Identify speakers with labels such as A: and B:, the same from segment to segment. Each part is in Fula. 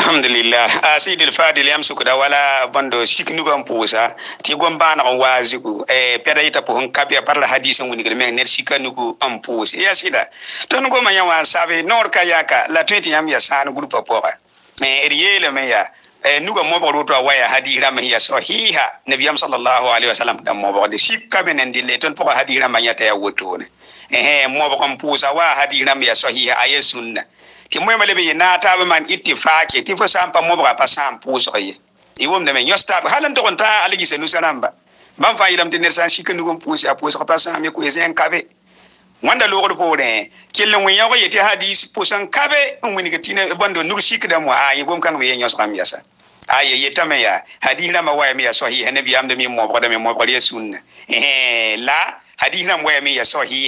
A: alhamdulillah asidil fadil yam sukuda wala bando shiknugam pusa ti gombana on waziku peda ita po hon kabya parla hadisin woni gre men ner shikanugo am pusa ya sida ton go manya wan sabe nor kayaka la tweti yam ya san grupa poka riyele me ya nuga mobo roto waya hadira me ya sahiha nabiyam sallallahu alaihi wasallam dam mobo de shikabe nen dille ton poka hadira manya ta ya wotone mobo kam pusa wa hadira me ya sahiha ay sunna ti moy male be na ta ba man ittifaqi ti fo sampa mo ba pa sam pusoye i wom de men yosta halan to konta aligi se nusanamba man fa yidam tener san shikanu gum pusi a puso pa sam me ko esen kabe wanda lo ko pore kellen wen yago yete hadis pusan kabe woni ke tine bando nugo shikda mo ayi gom kan me nyos kam yasa ayi yeta me ya hadina ma waya me ya sahih nabi am de mi mo boda me mo boda sunna la haditham waya mi ya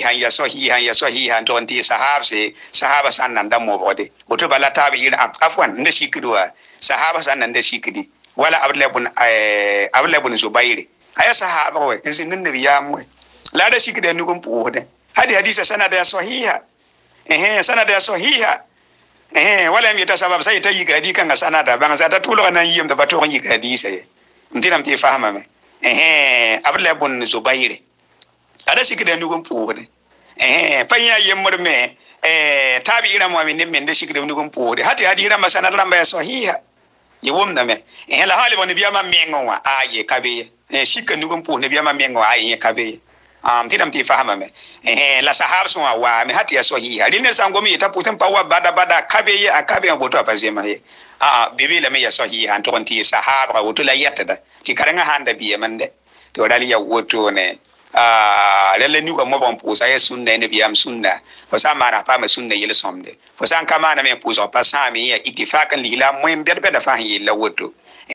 A: sahihan to anti sahaba sannan dan mo bode oto bala tabi ira afwan nda shikidwa sahaba sannan da shikidi wala abla ibn zubair aya sahaba we izin nabi ya mu la da shikide nugum puode hadisa sanada ya sahiha sanada ya sahiha wala mi ta sabab sai ta yi gadi kan sanada ban sa ta tulo nan yim da bato yi gadi sai ndinam ti fahama me abla ibn zubair ada sikide nugum puode panya yemmor me tabi ira mo min men de sikide nugum puode hati hadira masana ramba ya sahiha yewom na me la hali bon biya ma mengo wa aye kabe sikka nugum puode biya ma mengo aye kabe tidam ti fahama me la sahab so wa me hati ya sahiha rinne sango mi ta putem pa wa bada kabe ye akabe boto apazema ye bibi la me ya sahiha to konti sahaba woto la yatta ti karanga handa biye mande to dali ya woto ne lalle ni ko mo bon pusa ya sunna ne biyam sunna fo sa mara pa ma sunna yele somde fo san kama na me pusa pa sa mi ya ittifaqan li la mo mbed be da fa yi la woto